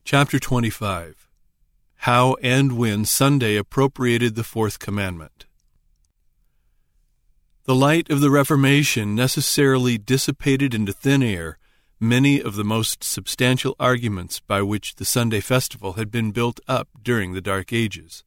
Chapter 25. How and when Sunday appropriated the Fourth Commandment. The light of the Reformation necessarily dissipated into thin air many of the most substantial arguments by which the Sunday festival had been built up during the Dark Ages.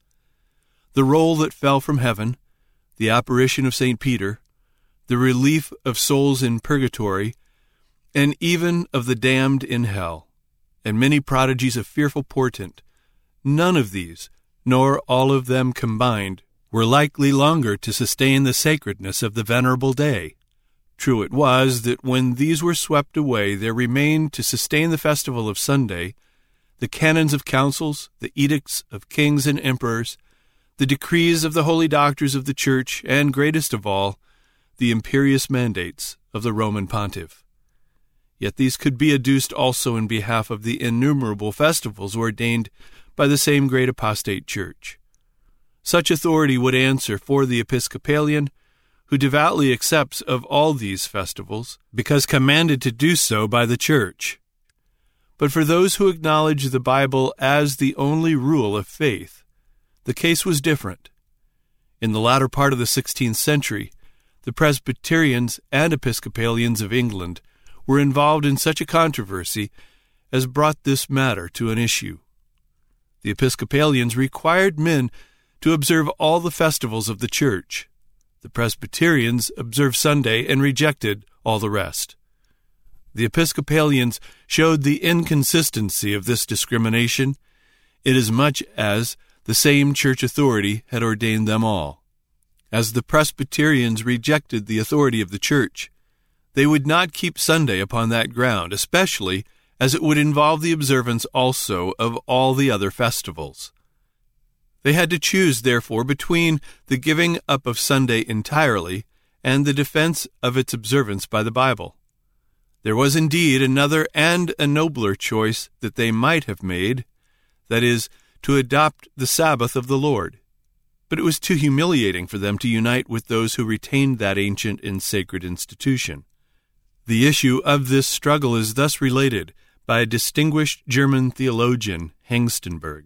The roll that fell from heaven, the apparition of St. Peter, the relief of souls in purgatory, and even of the damned in hell, and many prodigies of fearful portent, none of these, nor all of them combined, were likely longer to sustain the sacredness of the venerable day. True it was that when these were swept away, there remained to sustain the festival of Sunday the canons of councils, the edicts of kings and emperors, the decrees of the holy doctors of the Church, and, greatest of all, the imperious mandates of the Roman pontiff. Yet these could be adduced also in behalf of the innumerable festivals ordained by the same great apostate Church. Such authority would answer for the Episcopalian, who devoutly accepts of all these festivals, because commanded to do so by the Church. But for those who acknowledge the Bible as the only rule of faith, the case was different. In the latter part of the 16th century, the Presbyterians and Episcopalians of England were involved in such a controversy as brought this matter to an issue. The Episcopalians required men to observe all the festivals of the Church. The Presbyterians observed Sunday and rejected all the rest. The Episcopalians showed the inconsistency of this discrimination, inasmuch as the same church authority had ordained them all. As the Presbyterians rejected the authority of the Church, they would not keep Sunday upon that ground, especially as it would involve the observance also of all the other festivals. They had to choose, therefore, between the giving up of Sunday entirely and the defense of its observance by the Bible. There was indeed another and a nobler choice that they might have made, that is, to adopt the Sabbath of the Lord. But it was too humiliating for them to unite with those who retained that ancient and sacred institution. The issue of this struggle is thus related by a distinguished German theologian, Hengstenberg.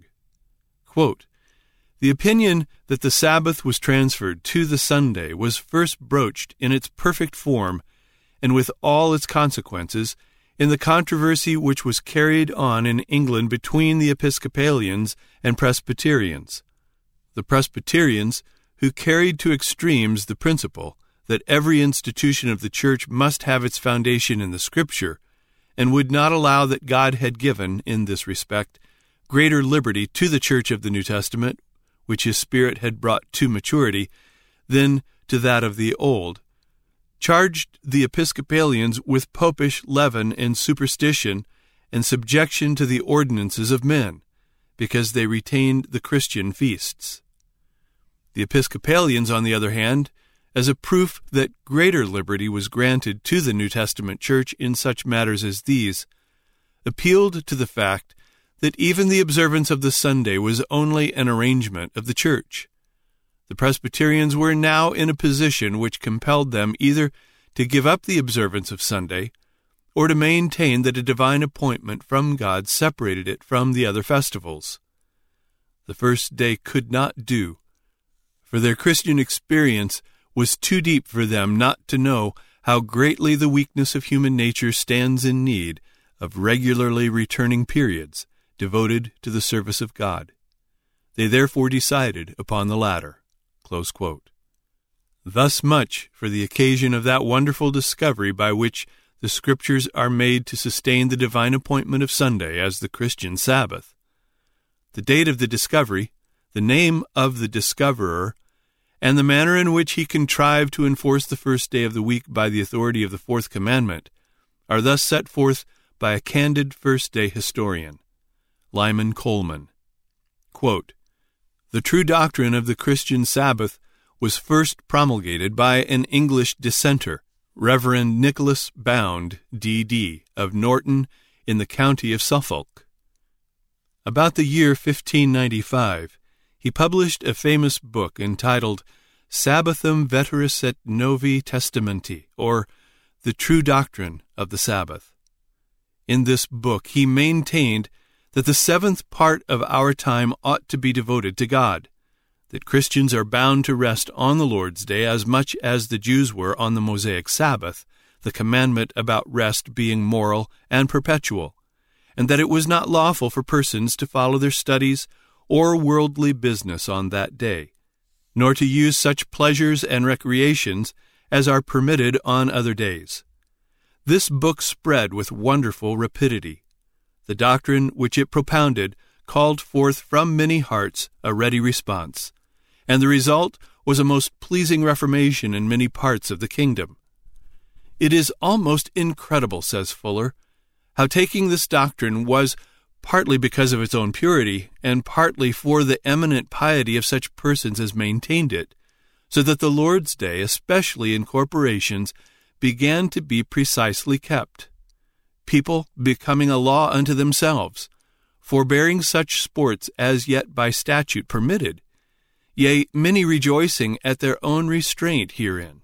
Quote, "The opinion that the Sabbath was transferred to the Sunday was first broached in its perfect form and with all its consequences in the controversy which was carried on in England between the Episcopalians and Presbyterians. The Presbyterians, who carried to extremes the principle that every institution of the Church must have its foundation in the Scripture, and would not allow that God had given, in this respect, greater liberty to the Church of the New Testament, which His Spirit had brought to maturity, than to that of the Old, charged the Episcopalians with popish leaven and superstition and subjection to the ordinances of men, because they retained the Christian feasts. The Episcopalians, on the other hand, as a proof that greater liberty was granted to the New Testament Church in such matters as these, appealed to the fact that even the observance of the Sunday was only an arrangement of the Church. The Presbyterians were now in a position which compelled them either to give up the observance of Sunday or to maintain that a divine appointment from God separated it from the other festivals. The first day could not do, for their Christian experience was too deep for them not to know how greatly the weakness of human nature stands in need of regularly returning periods devoted to the service of God. They therefore decided upon the latter." Close quote. Thus much for the occasion of that wonderful discovery by which the Scriptures are made to sustain the divine appointment of Sunday as the Christian Sabbath. The date of the discovery, the name of the discoverer, and the manner in which he contrived to enforce the first day of the week by the authority of the Fourth Commandment are thus set forth by a candid first-day historian, Lyman Coleman. Quote, "The true doctrine of the Christian Sabbath was first promulgated by an English dissenter, Reverend Nicholas Bound, D.D., of Norton, in the county of Suffolk. About the year 1595, he published a famous book entitled Sabbathum Veteris et Novi Testamenti, or The True Doctrine of the Sabbath. In this book he maintained that the seventh part of our time ought to be devoted to God, that Christians are bound to rest on the Lord's Day as much as the Jews were on the Mosaic Sabbath, the commandment about rest being moral and perpetual, and that it was not lawful for persons to follow their studies or worldly business on that day, nor to use such pleasures and recreations as are permitted on other days. This book spread with wonderful rapidity. The doctrine which it propounded called forth from many hearts a ready response, and the result was a most pleasing reformation in many parts of the kingdom. It is almost incredible, says Fuller, how taking this doctrine was, partly because of its own purity, and partly for the eminent piety of such persons as maintained it, so that the Lord's Day, especially in corporations, began to be precisely kept, people becoming a law unto themselves, forbearing such sports as yet by statute permitted, yea, many rejoicing at their own restraint herein.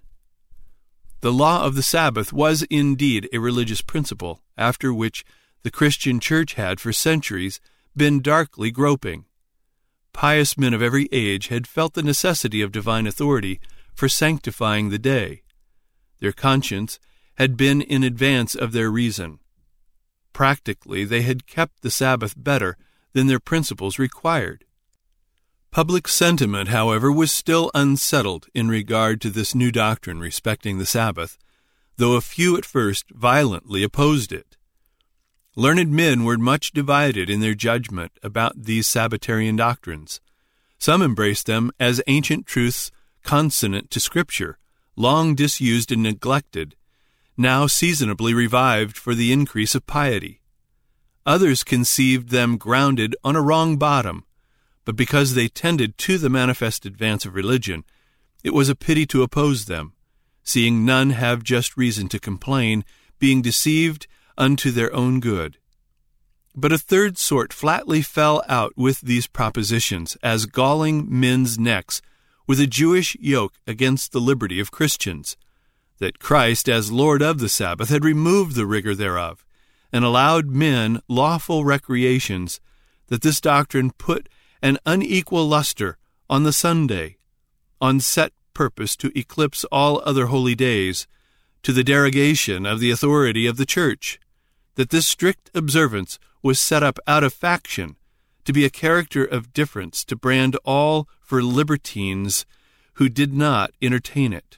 The law of the Sabbath was indeed a religious principle, after which the Christian church had for centuries been darkly groping. Pious men of every age had felt the necessity of divine authority for sanctifying the day. Their conscience had been in advance of their reason. Practically, they had kept the Sabbath better than their principles required. Public sentiment, however, was still unsettled in regard to this new doctrine respecting the Sabbath, though a few at first violently opposed it. Learned men were much divided in their judgment about these Sabbatarian doctrines. Some embraced them as ancient truths consonant to Scripture, long disused and neglected, now seasonably revived for the increase of piety. Others conceived them grounded on a wrong bottom, but because they tended to the manifest advance of religion, it was a pity to oppose them, seeing none have just reason to complain, being deceived unto their own good. But a third sort flatly fell out with these propositions, as galling men's necks with a Jewish yoke against the liberty of Christians, that Christ, as Lord of the Sabbath, had removed the rigor thereof, and allowed men lawful recreations, that this doctrine put an unequal luster on the Sunday, on set purpose to eclipse all other holy days, to the derogation of the authority of the Church, that this strict observance was set up out of faction, to be a character of difference, to brand all for libertines who did not entertain it.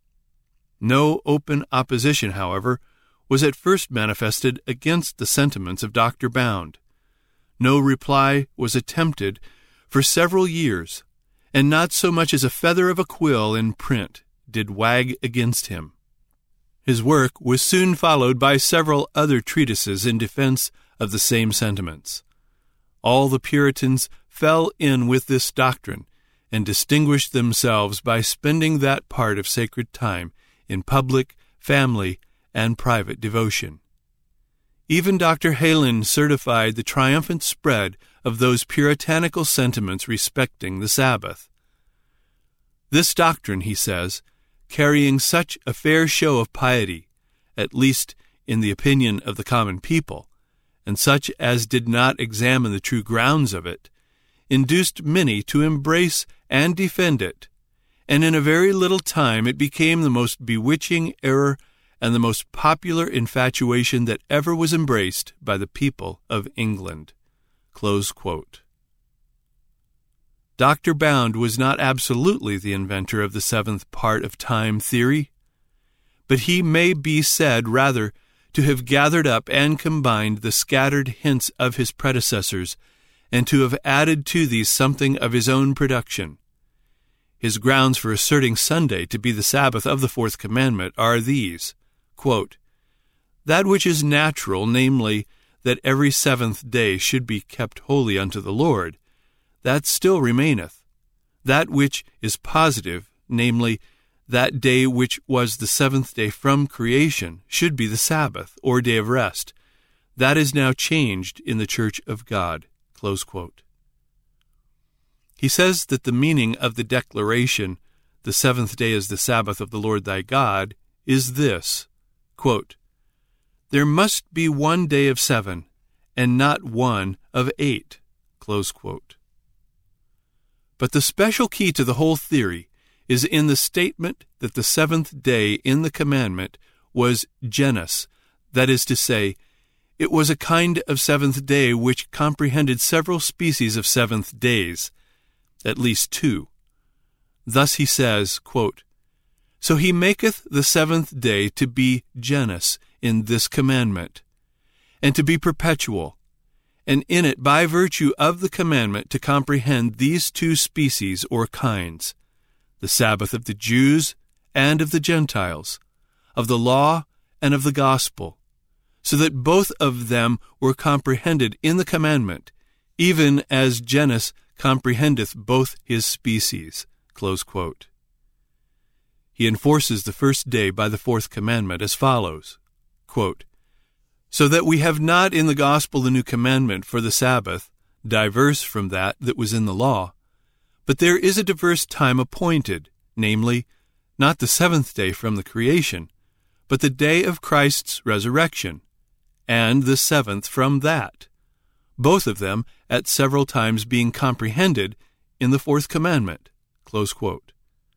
No open opposition, however, was at first manifested against the sentiments of Dr. Bound. No reply was attempted for several years, and not so much as a feather of a quill in print did wag against him. His work was soon followed by several other treatises in defense of the same sentiments. All the Puritans fell in with this doctrine, and distinguished themselves by spending that part of sacred time in public, family, and private devotion. Even Dr. Heylin certified the triumphant spread of those puritanical sentiments respecting the Sabbath. This doctrine, he says, carrying such a fair show of piety, at least in the opinion of the common people, and such as did not examine the true grounds of it, induced many to embrace and defend it, and in a very little time it became the most bewitching error and the most popular infatuation that ever was embraced by the people of England." Close quote. Dr. Bound was not absolutely the inventor of the seventh part of time theory, but he may be said rather to have gathered up and combined the scattered hints of his predecessors, and to have added to these something of his own production. His grounds for asserting Sunday to be the Sabbath of the fourth commandment are these, quote, "That which is natural, namely, that every seventh day should be kept holy unto the Lord, that still remaineth. That which is positive, namely, that day which was the seventh day from creation, should be the Sabbath, or day of rest. That is now changed in the Church of God." Close quote. He says that the meaning of the declaration, "The seventh day is the Sabbath of the Lord thy God," is this, quote, "There must be one day of seven, and not one of 8. Close quote. But the special key to the whole theory is in the statement that the seventh day in the commandment was genus, that is to say, it was a kind of seventh day which comprehended several species of seventh days, at least 2. Thus he says, quote, "So he maketh the seventh day to be genus in this commandment, and to be perpetual, and in it by virtue of the commandment to comprehend these 2 species or kinds, the Sabbath of the Jews and of the Gentiles, of the law and of the gospel, so that both of them were comprehended in the commandment, even as genus comprehendeth both his species." Close quote. He enforces the first day by the 4th commandment as follows, quote, "So that we have not in the gospel a new commandment for the Sabbath, diverse from that was in the law, but there is a diverse time appointed, namely, not the 7th day from the creation, but the day of Christ's resurrection, and the 7th from that, both of them at several times being comprehended in the 4th commandment." Close quote.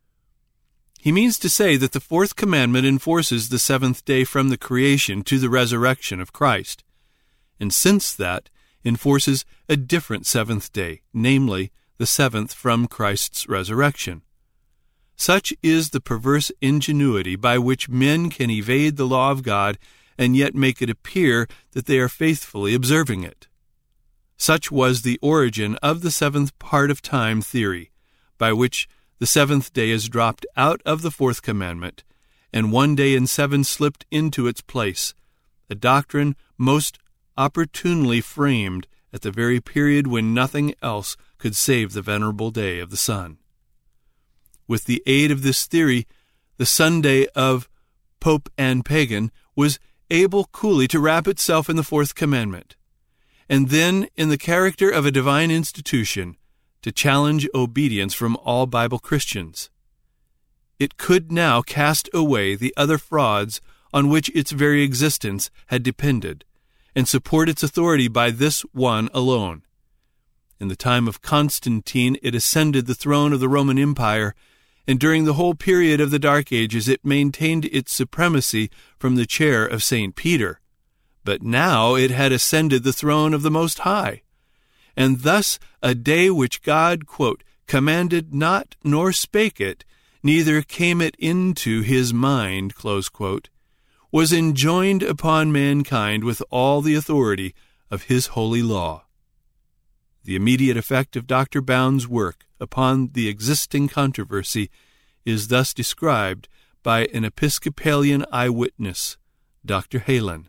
He means to say that the 4th commandment enforces the 7th day from the creation to the resurrection of Christ, and since that enforces a different 7th day, namely, the 7th from Christ's resurrection. Such is the perverse ingenuity by which men can evade the law of God and yet make it appear that they are faithfully observing it. Such was the origin of the 7th part of time theory, by which the 7th day is dropped out of the 4th commandment, and 1 day in 7 slipped into its place, a doctrine most opportunely framed at the very period when nothing else could save the venerable day of the sun. With the aid of this theory, the Sunday of Pope and Pagan was able coolly to wrap itself in the 4th commandment, and then, in the character of a divine institution, to challenge obedience from all Bible Christians. It could now cast away the other frauds on which its very existence had depended, and support its authority by this one alone. In the time of Constantine, it ascended the throne of the Roman Empire, and during the whole period of the Dark Ages it maintained its supremacy from the chair of St. Peter. But now it had ascended the throne of the Most High, and thus a day which God, quote, "commanded not nor spake it, neither came it into his mind," close quote, was enjoined upon mankind with all the authority of his holy law. The immediate effect of Dr. Bound's work upon the existing controversy is thus described by an Episcopalian eyewitness, Dr. Heylin.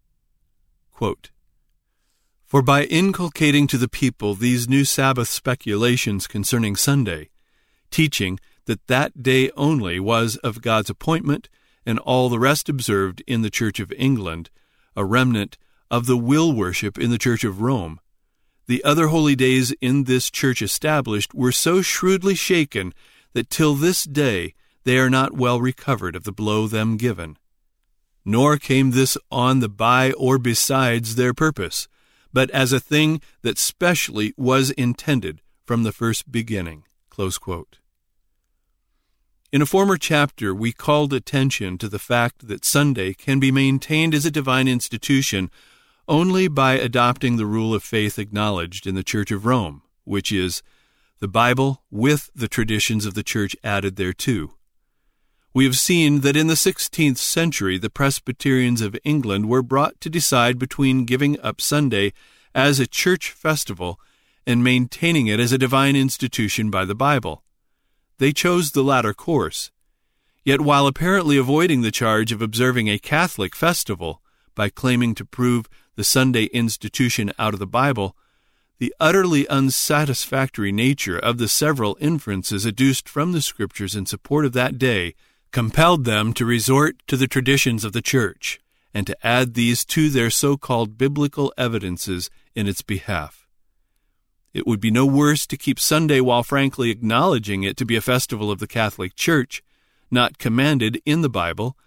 Quote, "For by inculcating to the people these new Sabbath speculations concerning Sunday, teaching that that day only was of God's appointment, and all the rest observed in the Church of England, a remnant of the will worship in the Church of Rome, the other holy days in this church established were so shrewdly shaken that till this day they are not well recovered of the blow them given. Nor came this on the by or besides their purpose, but as a thing that specially was intended from the first beginning." Close quote. In a former chapter, we called attention to the fact that Sunday can be maintained as a divine institution only by adopting the rule of faith acknowledged in the Church of Rome, which is the Bible with the traditions of the Church added thereto. We have seen that in the 16th century the Presbyterians of England were brought to decide between giving up Sunday as a church festival and maintaining it as a divine institution by the Bible. They chose the latter course. Yet while apparently avoiding the charge of observing a Catholic festival by claiming to prove the Sunday institution out of the Bible, the utterly unsatisfactory nature of the several inferences adduced from the Scriptures in support of that day compelled them to resort to the traditions of the Church and to add these to their so-called biblical evidences in its behalf. It would be no worse to keep Sunday while frankly acknowledging it to be a festival of the Catholic Church, not commanded in the Bible,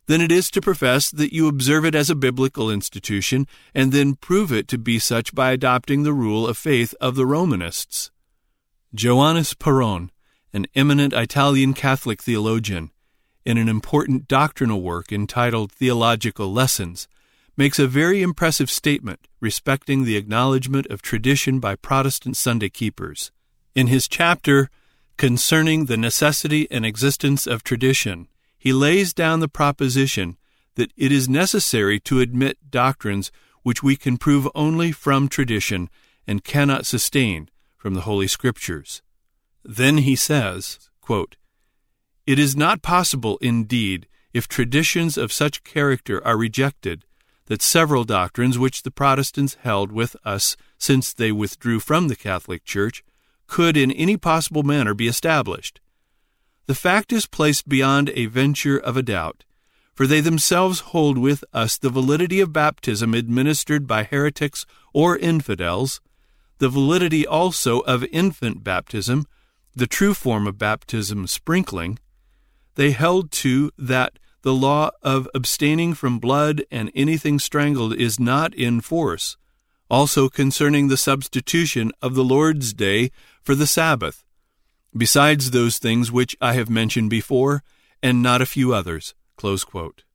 than it is to profess that you observe it as a biblical institution and then prove it to be such by adopting the rule of faith of the Romanists. Joannes Peron, an eminent Italian Catholic theologian, in an important doctrinal work entitled Theological Lessons, makes a very impressive statement respecting the acknowledgement of tradition by Protestant Sunday keepers. In his chapter concerning the necessity and existence of tradition, he lays down the proposition that it is necessary to admit doctrines which we can prove only from tradition and cannot sustain from the Holy Scriptures. Then he says, quote, "It is not possible, indeed, if traditions of such character are rejected, that several doctrines which the Protestants held with us since they withdrew from the Catholic Church could in any possible manner be established. The fact is placed beyond a venture of a doubt, for they themselves hold with us the validity of baptism administered by heretics or infidels, the validity also of infant baptism, the true form of baptism sprinkling. They held, too, that the law of abstaining from blood and anything strangled is not in force, also concerning the substitution of the Lord's Day for the Sabbath, besides those things which I have mentioned before, and not a few others." Close quote.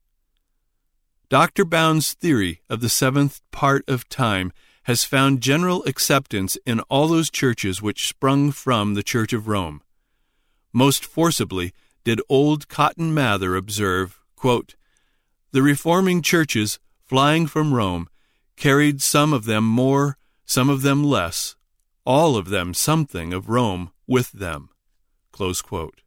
Dr. Bound's theory of the seventh part of time has found general acceptance in all those churches which sprung from the Church of Rome. Most forcibly did old Cotton Mather observe, quote, "The reforming churches, flying from Rome, carried some of them more, some of them less, all of them something of Rome with them." Close quote.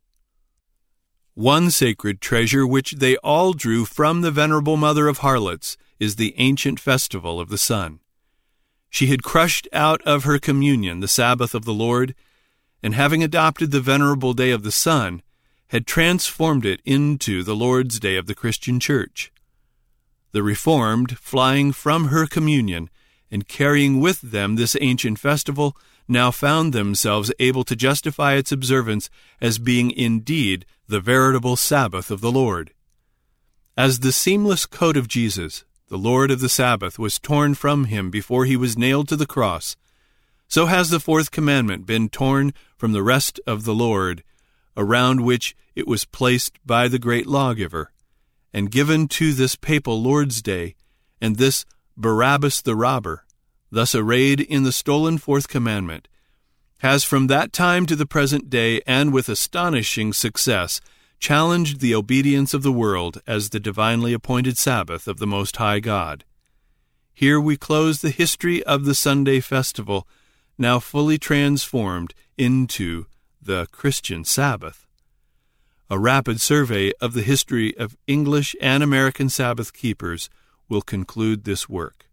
One sacred treasure which they all drew from the venerable mother of harlots is the ancient festival of the sun. She had crushed out of her communion the Sabbath of the Lord, and having adopted the venerable day of the sun, had transformed it into the Lord's Day of the Christian Church. The Reformed, flying from her communion and carrying with them this ancient festival, now found themselves able to justify its observance as being indeed the veritable Sabbath of the Lord. As the seamless coat of Jesus, the Lord of the Sabbath, was torn from him before he was nailed to the cross, so has the fourth commandment been torn from the rest of the Lord, around which it was placed by the great lawgiver, and given to this papal Lord's Day, and this Barabbas the robber, thus arrayed in the stolen fourth commandment, has from that time to the present day, and with astonishing success, challenged the obedience of the world as the divinely appointed Sabbath of the Most High God. Here we close the history of the Sunday festival, now fully transformed into the Christian Sabbath. A rapid survey of the history of English and American Sabbath keepers will conclude this work.